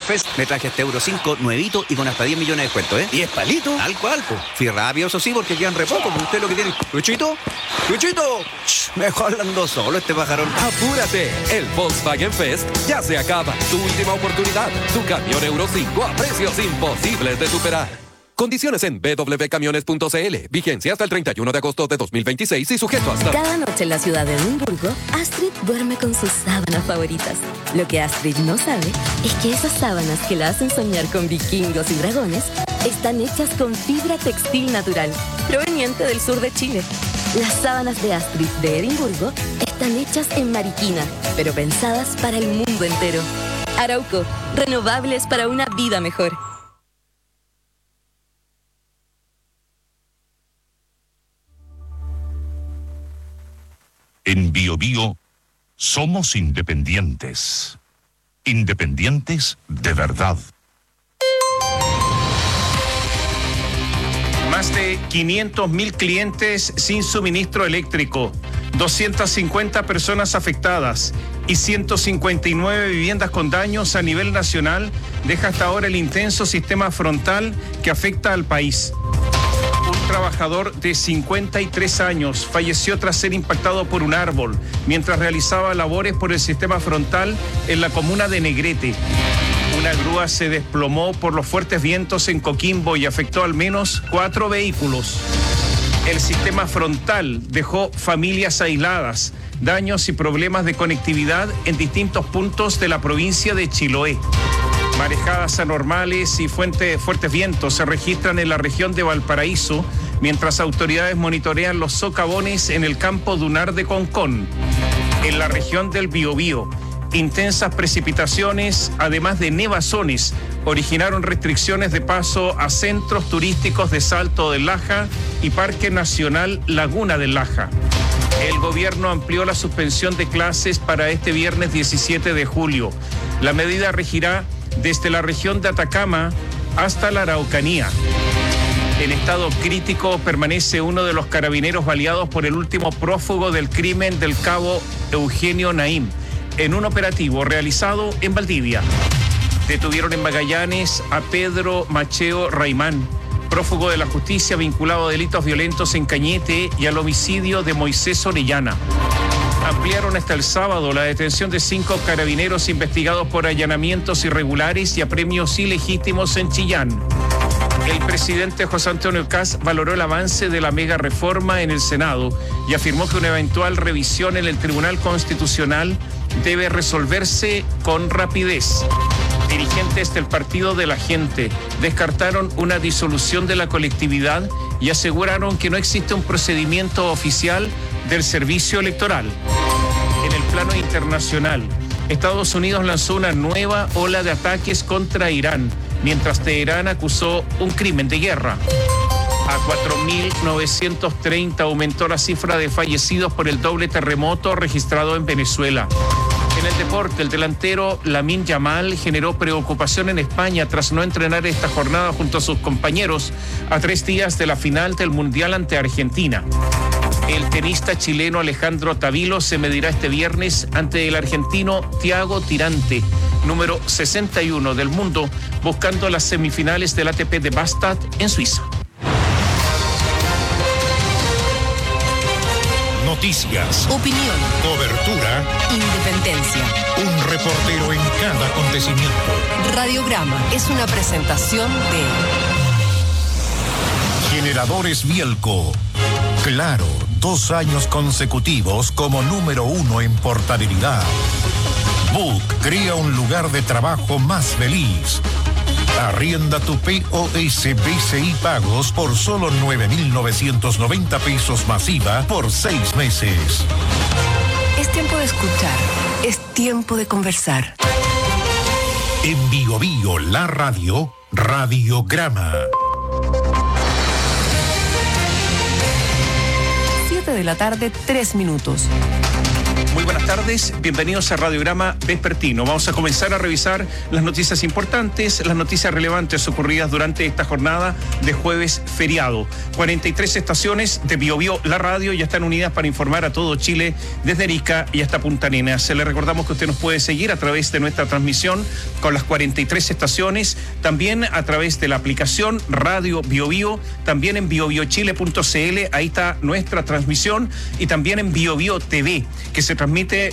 Fest me traje este Euro 5 nuevito y con hasta 10 millones de descuento, ¿eh? ¿10 palitos? Tal cual, pues. Fui rápido, eso sí, porque quedan re poco. Pues usted lo que tiene... ¡Luchito! ¡Luchito! Mejor hablando solo este pajarón. ¡Apúrate! El Volkswagen Fest ya se acaba. Tu última oportunidad. Tu camión Euro 5 a precios imposibles de superar. Condiciones en www.camiones.cl. Vigencia hasta el 31 de agosto de 2026 y sujeto hasta... Cada noche en la ciudad de Edimburgo, Astrid duerme con sus sábanas favoritas. Lo que Astrid no sabe es que esas sábanas que la hacen soñar con vikingos y dragones están hechas con fibra textil natural, proveniente del sur de Chile. Las sábanas de Astrid de Edimburgo están hechas en Mariquina, pero pensadas para el mundo entero. Arauco, renovables para una vida mejor. En BioBio somos independientes. Independientes de verdad. Más de 500.000 clientes sin suministro eléctrico, 250 personas afectadas y 159 viviendas con daños a nivel nacional deja hasta ahora el intenso sistema frontal que afecta al país. Un trabajador de 53 años falleció tras ser impactado por un árbol mientras realizaba labores por el sistema frontal en la comuna de Negrete. Una grúa se desplomó por los fuertes vientos en Coquimbo y afectó al menos 4 vehículos. El sistema frontal dejó familias aisladas, daños y problemas de conectividad en distintos puntos de la provincia de Chiloé. Marejadas anormales y fuertes vientos se registran en la región de Valparaíso, mientras autoridades monitorean los socavones en el campo dunar de Concón. En la región del Biobío, intensas precipitaciones, además de nevazones, originaron restricciones de paso a centros turísticos de Salto del Laja y Parque Nacional Laguna del Laja. El gobierno amplió la suspensión de clases para este viernes 17 de julio. La medida regirá desde la región de Atacama hasta la Araucanía. En estado crítico permanece uno de los carabineros baleados por el último prófugo del crimen del cabo Eugenio Naim, en un operativo realizado en Valdivia. Detuvieron en Magallanes a Pedro Macheo Raimán, prófugo de la justicia vinculado a delitos violentos en Cañete y al homicidio de Moisés Orellana. Ampliaron hasta el sábado la detención de 5 carabineros investigados por allanamientos irregulares y apremios ilegítimos en Chillán. El presidente José Antonio Kast valoró el avance de la mega reforma en el Senado y afirmó que una eventual revisión en el Tribunal Constitucional debe resolverse con rapidez. Dirigentes del Partido de la Gente descartaron una disolución de la colectividad y aseguraron que no existe un procedimiento oficial del servicio electoral. En el plano internacional, Estados Unidos lanzó una nueva ola de ataques contra Irán, mientras Teherán acusó un crimen de guerra. A 4.930 aumentó la cifra de fallecidos por el doble terremoto registrado en Venezuela. En el deporte, el delantero Lamine Yamal generó preocupación en España tras no entrenar esta jornada junto a sus compañeros a 3 días de la final del Mundial ante Argentina. El tenista chileno Alejandro Tavilo se medirá este viernes ante el argentino Thiago Tirante, número 61 del mundo, buscando las semifinales del ATP de Bastad en Suiza. Noticias, opinión, cobertura, independencia. un reportero en cada acontecimiento. Radiograma es una presentación de Generadores Bielco. Claro, 2 años consecutivos como número 1 en portabilidad. Book crea un lugar de trabajo más feliz. Arrienda tu POS BCI Pagos por solo 9.990 pesos masiva por 6 meses. Es tiempo de escuchar, es tiempo de conversar. En BioBio, la radio, Radiograma. 7 de la tarde, 3 minutos. Muy buenas tardes, bienvenidos a Radiograma Vespertino. Vamos a comenzar a revisar las noticias importantes, las noticias relevantes ocurridas durante esta jornada de jueves feriado. 43 estaciones de BioBio, la radio, ya están unidas para informar a todo Chile desde Arica y hasta Punta Arenas. Le recordamos que usted nos puede seguir a través de nuestra transmisión con las 43 estaciones, también a través de la aplicación Radio BioBio, también en biobiochile.cl, ahí está nuestra transmisión, y también en BioBio TV, que se transmite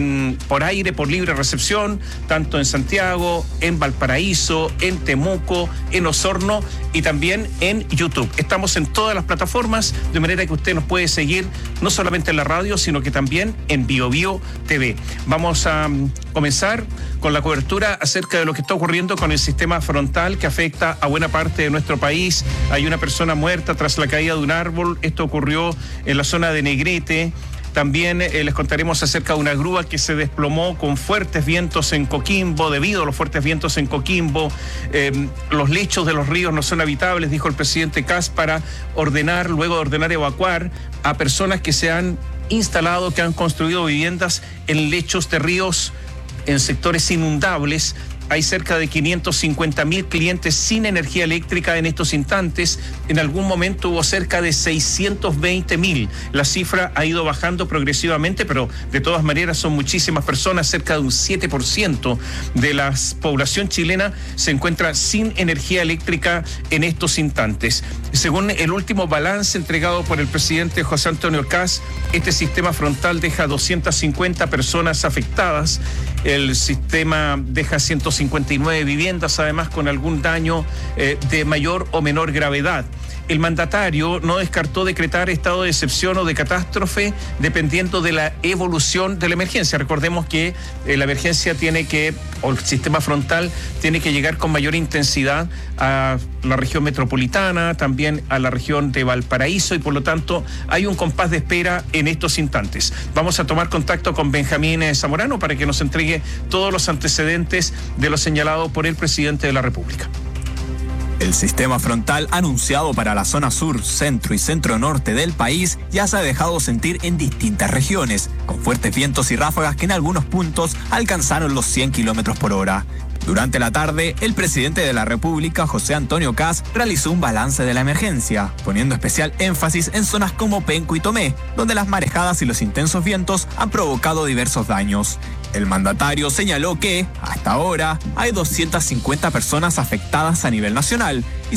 por aire, por libre recepción, tanto en Santiago, en Valparaíso, en Temuco, en Osorno y también en YouTube. Estamos en todas las plataformas, de manera que usted nos puede seguir no solamente en la radio, sino que también en BioBio TV. Vamos a comenzar con la cobertura acerca de lo que está ocurriendo con el sistema frontal que afecta a buena parte de nuestro país. Hay una persona muerta tras la caída de un árbol. Esto ocurrió en la zona de Negrete. También les contaremos acerca de una grúa que se desplomó con fuertes vientos en Coquimbo. Debido a los fuertes vientos en Coquimbo, los lechos de los ríos no son habitables, dijo el presidente Kast, para luego de ordenar evacuar a personas que se han instalado, que han construido viviendas en lechos de ríos, en sectores inundables. Hay cerca de 550.000 clientes sin energía eléctrica en estos instantes. En algún momento hubo cerca de 620.000. La cifra ha ido bajando progresivamente, pero de todas maneras son muchísimas personas. Cerca de un 7% de la población chilena se encuentra sin energía eléctrica en estos instantes. Según el último balance entregado por el presidente José Antonio Kast, este sistema frontal deja 250 personas afectadas. El sistema deja 159 viviendas, además con algún daño de mayor o menor gravedad. El mandatario no descartó decretar estado de excepción o de catástrofe dependiendo de la evolución de la emergencia. Recordemos que la emergencia o el sistema frontal tiene que llegar con mayor intensidad a la región metropolitana, también a la región de Valparaíso, y por lo tanto hay un compás de espera en estos instantes. Vamos a tomar contacto con Benjamín Zamorano para que nos entregue todos los antecedentes de lo señalado por el presidente de la República. El sistema frontal anunciado para la zona sur, centro y centro-norte del país ya se ha dejado sentir en distintas regiones, con fuertes vientos y ráfagas que en algunos puntos alcanzaron los 100 kilómetros por hora. Durante la tarde, el presidente de la República, José Antonio Kast, realizó un balance de la emergencia, poniendo especial énfasis en zonas como Penco y Tomé, donde las marejadas y los intensos vientos han provocado diversos daños. El mandatario señaló que, hasta ahora, hay 250 personas afectadas a nivel nacional y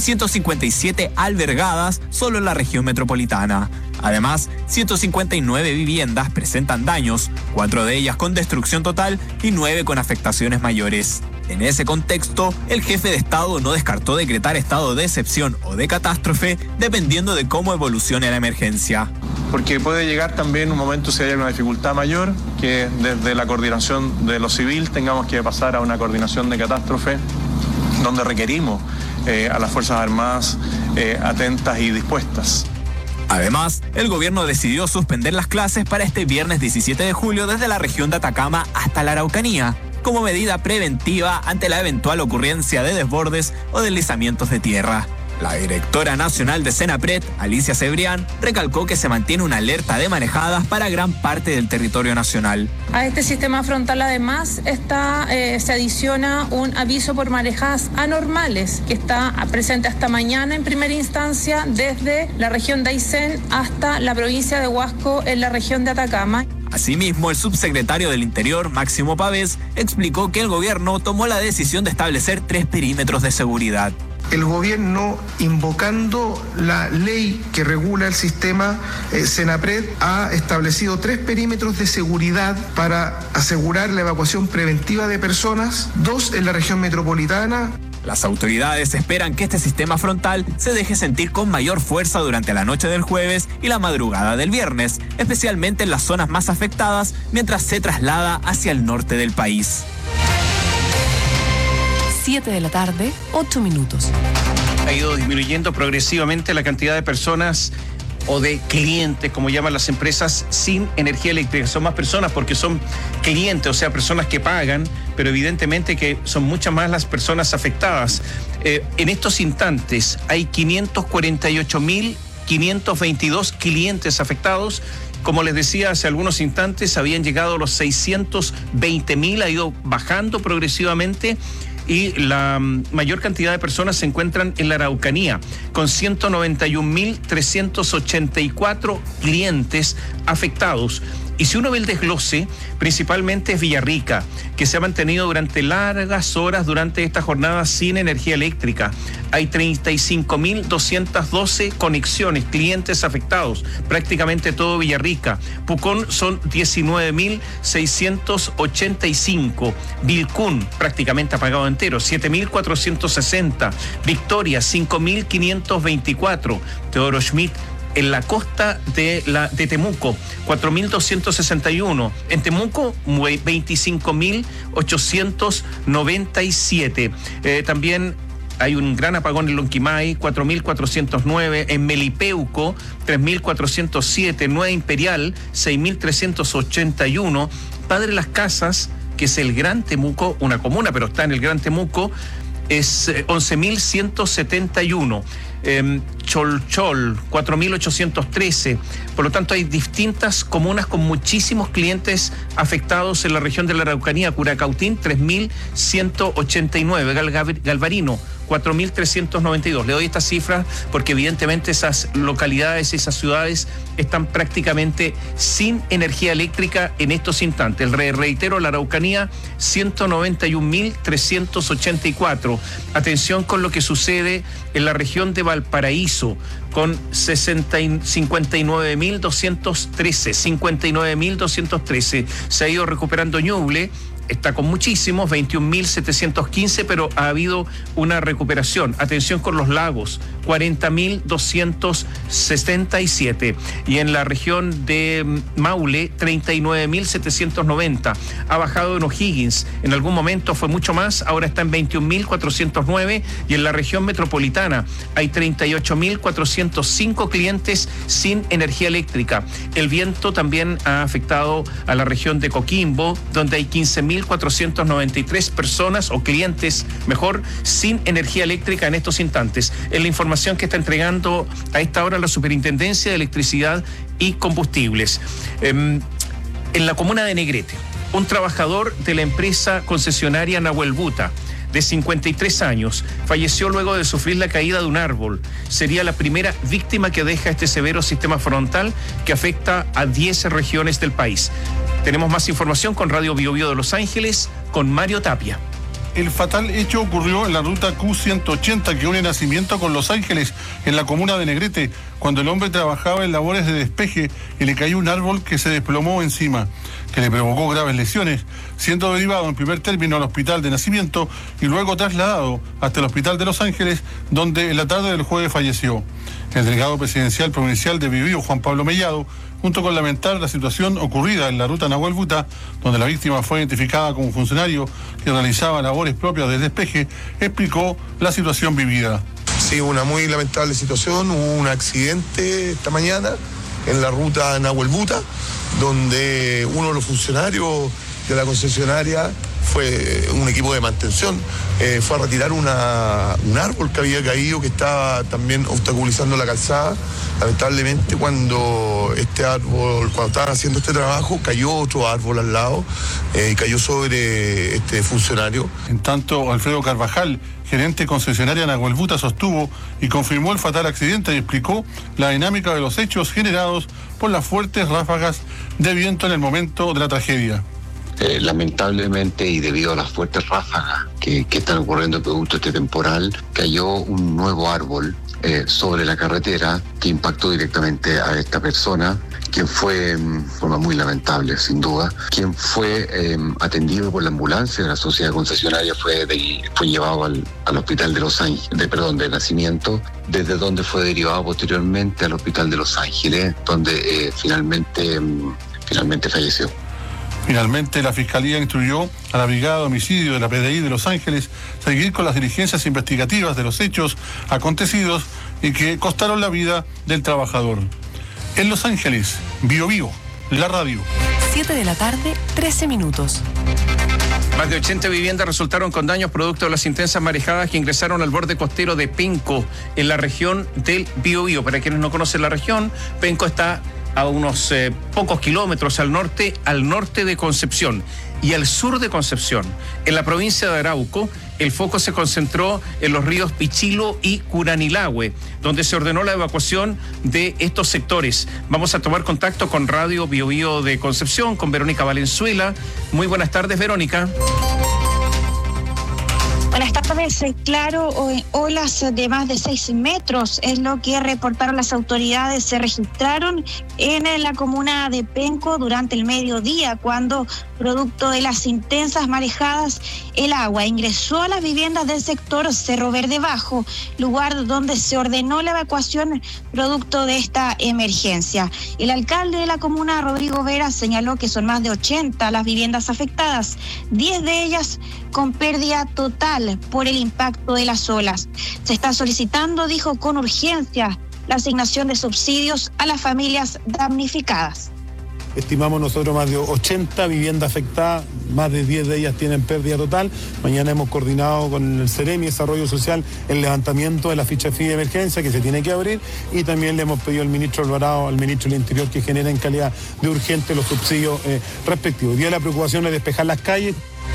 157 albergadas solo en la región metropolitana. Además, 159 viviendas presentan daños, 4 de ellas con destrucción total y 9 con afectaciones mayores. En ese contexto, el jefe de Estado no descartó decretar estado de excepción o de catástrofe dependiendo de cómo evolucione la emergencia. Porque puede llegar también un momento, si hay una dificultad mayor, que desde la coordinación de lo civil tengamos que pasar a una coordinación de catástrofe donde requerimos a las Fuerzas Armadas atentas y dispuestas. Además, el gobierno decidió suspender las clases para este viernes 17 de julio desde la región de Atacama hasta la Araucanía, como medida preventiva ante la eventual ocurrencia de desbordes o deslizamientos de tierra. La directora nacional de Senapred, Alicia Cebrián, recalcó que se mantiene una alerta de marejadas para gran parte del territorio nacional. A este sistema frontal además se adiciona un aviso por marejadas anormales que está presente hasta mañana en primera instancia desde la región de Aysén hasta la provincia de Huasco en la región de Atacama. Asimismo, el subsecretario del Interior, Máximo Pavés, explicó que el gobierno tomó la decisión de establecer 3 perímetros de seguridad. El gobierno, invocando la ley que regula el sistema Senapred, ha establecido 3 perímetros de seguridad para asegurar la evacuación preventiva de personas, 2 en la región metropolitana. Las autoridades esperan que este sistema frontal se deje sentir con mayor fuerza durante la noche del jueves y la madrugada del viernes, especialmente en las zonas más afectadas, mientras se traslada hacia el norte del país. 7 de la tarde, 8 minutos. Ha ido disminuyendo progresivamente la cantidad de personas o de clientes, como llaman las empresas, sin energía eléctrica. Son más personas porque son clientes, o sea, personas que pagan, pero evidentemente que son muchas más las personas afectadas. En estos instantes hay 548.522 clientes afectados, Como les decía hace algunos instantes, habían llegado a los 620.000, ha ido bajando progresivamente. Y la mayor cantidad de personas se encuentran en la Araucanía, con 191.384 clientes afectados. Y si uno ve el desglose, principalmente es Villarrica, que se ha mantenido durante largas horas durante esta jornada sin energía eléctrica. Hay 35.212 conexiones, clientes afectados, prácticamente todo Villarrica. Pucón son 19.685. Vilcún, prácticamente apagado entero, 7.460. Victoria, 5.524. Teodoro Schmidt, en la costa de Temuco, 4.261. En Temuco, 25.897. También hay un gran apagón en Lonquimay, 4.409. En Melipeuco, 3.407. Nueva Imperial, 6.381. Padre Las Casas, que es el Gran Temuco, una comuna, pero está en el Gran Temuco, es 11.171. Cholchol, 4.813. Por lo tanto, hay distintas comunas con muchísimos clientes afectados en la región de la Araucanía. Curacautín, 3.189. Galvarino, 4.392. Le doy estas cifras porque evidentemente esas localidades, esas ciudades están prácticamente sin energía eléctrica en estos instantes. Reitero, la Araucanía, 191.384. Atención con lo que sucede en la región de Valparaíso, con 59.213. Se ha ido recuperando Ñuble, está con muchísimos, 21.715, pero ha habido una recuperación. Atención con los lagos, 40.277. Y en la región de Maule, 39.790. Ha bajado en O'Higgins. En algún momento fue mucho más, ahora está en 21.409. Y en la región metropolitana hay 38.405 clientes sin energía eléctrica. El viento también ha afectado a la región de Coquimbo, donde hay 15.493 personas o clientes, mejor, sin energía eléctrica en estos instantes. Es la información que está entregando a esta hora la Superintendencia de Electricidad y Combustibles. En la comuna de Negrete, un trabajador de la empresa concesionaria Nahuel Buta, de 53 años, falleció luego de sufrir la caída de un árbol. Sería la primera víctima que deja este severo sistema frontal que afecta a 10 regiones del país. Tenemos más información con Radio Bio Bio de Los Ángeles, con Mario Tapia. El fatal hecho ocurrió en la ruta Q180 que une Nacimiento con Los Ángeles, en la comuna de Negrete, cuando el hombre trabajaba en labores de despeje y le cayó un árbol que se desplomó encima, que le provocó graves lesiones, siendo derivado en primer término al hospital de Nacimiento y luego trasladado hasta el hospital de Los Ángeles, donde en la tarde del jueves falleció. El delegado presidencial provincial de Bio Bio, Juan Pablo Mellado, junto con lamentar la situación ocurrida en la ruta Nahuel Buta, donde la víctima fue identificada como un funcionario que realizaba labores propias del despeje, explicó la situación vivida. Sí, una muy lamentable situación. Hubo un accidente esta mañana en la ruta Nahuel Buta, donde uno de los funcionarios de la concesionaria fue un equipo de mantención, fue a retirar un árbol que había caído, que estaba también obstaculizando la calzada. Lamentablemente, cuando estaban haciendo este trabajo, cayó otro árbol al lado y cayó sobre este funcionario. En tanto, Alfredo Carvajal, gerente concesionaria Nahuel Buta, sostuvo y confirmó el fatal accidente y explicó la dinámica de los hechos generados por las fuertes ráfagas de viento en el momento de la tragedia. Lamentablemente, y debido a las fuertes ráfagas que están ocurriendo producto de este temporal, cayó un nuevo árbol sobre la carretera que impactó directamente a esta persona, quien fue, de forma muy lamentable sin duda, quien fue atendido por la ambulancia de la sociedad concesionaria, fue llevado al hospital de Los Ángeles, de Nacimiento, desde donde fue derivado posteriormente al hospital de Los Ángeles, donde finalmente falleció. Finalmente, la Fiscalía instruyó a la Brigada de Homicidio de la PDI de Los Ángeles seguir con las diligencias investigativas de los hechos acontecidos y que costaron la vida del trabajador. En Los Ángeles, Bio Bio, la radio. 7:13 p.m. Más de 80 viviendas resultaron con daños producto de las intensas marejadas que ingresaron al borde costero de Penco, en la región del Biobío. Para quienes no conocen la región, Penco está a unos pocos kilómetros al norte de Concepción. Y al sur de Concepción, en la provincia de Arauco, el foco se concentró en los ríos Pichilo y Curanilahue, donde se ordenó la evacuación de estos sectores. Vamos a tomar contacto con Radio Biobío de Concepción, con Verónica Valenzuela. Muy buenas tardes, Verónica. Buenas tardes, claro, olas de más de 6 metros es lo que reportaron las autoridades. Se registraron en la comuna de Penco durante el mediodía, cuando, producto de las intensas marejadas, el agua ingresó a las viviendas del sector Cerro Verde Bajo, lugar donde se ordenó la evacuación producto de esta emergencia. El alcalde de la comuna, Rodrigo Vera, señaló que son más de 80 las viviendas afectadas, 10 de ellas con pérdida total por el impacto de las olas. Se está solicitando, dijo, con urgencia la asignación de subsidios a las familias damnificadas. Estimamos nosotros más de 80 viviendas afectadas, más de 10 de ellas tienen pérdida total. Mañana hemos coordinado con el Ceremi Desarrollo Social el levantamiento de la ficha FI de emergencia que se tiene que abrir, y también le hemos pedido al ministro Alvarado, al ministro del Interior, que genera en calidad de urgente los subsidios respectivos. Hoy día la preocupación es despejar las calles.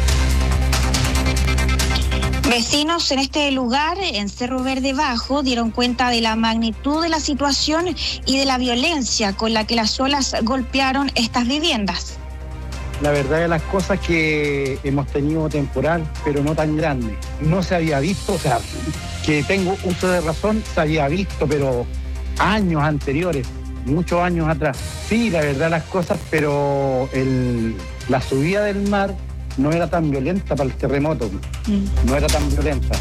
Vecinos en este lugar, en Cerro Verde Bajo, dieron cuenta de la magnitud de la situación y de la violencia con la que las olas golpearon estas viviendas. La verdad de las cosas que hemos tenido temporal, pero no tan grande. No se había visto, o sea, que tengo uso de razón, se había visto, pero años anteriores, muchos años atrás. Sí, la verdad de las cosas, pero la subida del mar no era tan violenta para el terremoto, no era tan violenta.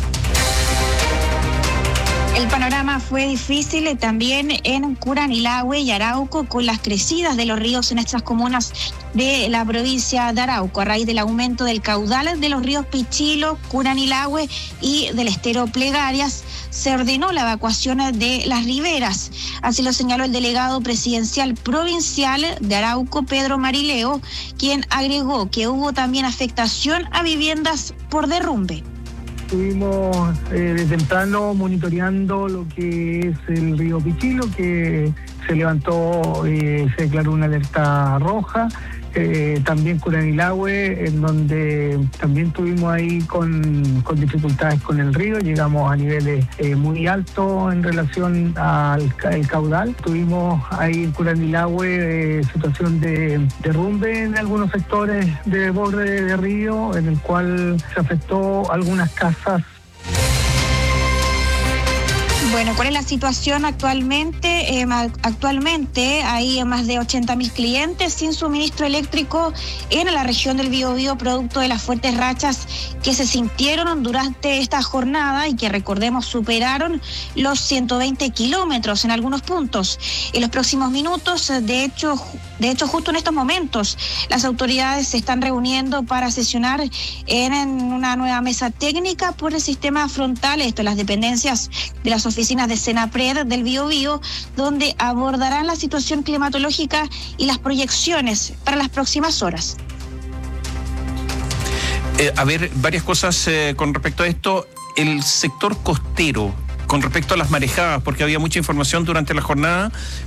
El panorama fue difícil también en Curanilahue y Arauco, con las crecidas de los ríos en estas comunas de la provincia de Arauco, a raíz del aumento del caudal de los ríos Pichilo, Curanilahue y del estero Plegarias. Se ordenó la evacuación de las riberas. Así lo señaló el delegado presidencial provincial de Arauco, Pedro Marileo, quien agregó que hubo también afectación a viviendas por derrumbe. Estuvimos de temprano monitoreando lo que es el río Pichilo, que se levantó, se declaró una alerta roja. También Curanilahue, en donde también estuvimos ahí con dificultades con el río, llegamos a niveles muy altos en relación al caudal. Tuvimos ahí en Curanilahue situación de derrumbe en algunos sectores de borde de río, en el cual se afectó algunas casas. Bueno, ¿cuál es la situación actualmente? Actualmente hay más de 80.000 clientes sin suministro eléctrico en la región del Biobío, producto de las fuertes rachas que se sintieron durante esta jornada y que, recordemos, superaron los 120 kilómetros en algunos puntos. En los próximos minutos, de hecho, justo en estos momentos, las autoridades se están reuniendo para sesionar en una nueva mesa técnica por el sistema frontal, esto, las dependencias de las oficinas de Senapred del Biobío, donde abordarán la situación climatológica y las proyecciones para las próximas horas. Varias cosas con respecto a esto. El sector costero, con respecto a las marejadas, porque había mucha información durante la jornada,